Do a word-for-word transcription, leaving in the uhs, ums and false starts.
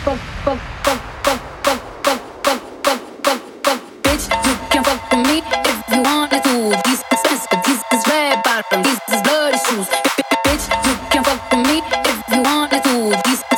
fuck, fuck, fuck, fuck, fuck, fuck, fuck, fuck, fuck, fuck, bitch. You can fuck with me if you wanted to. These expensive, these is red bottom, these is bloody shoes. Bitch, you can fuck with me if you wanted to. These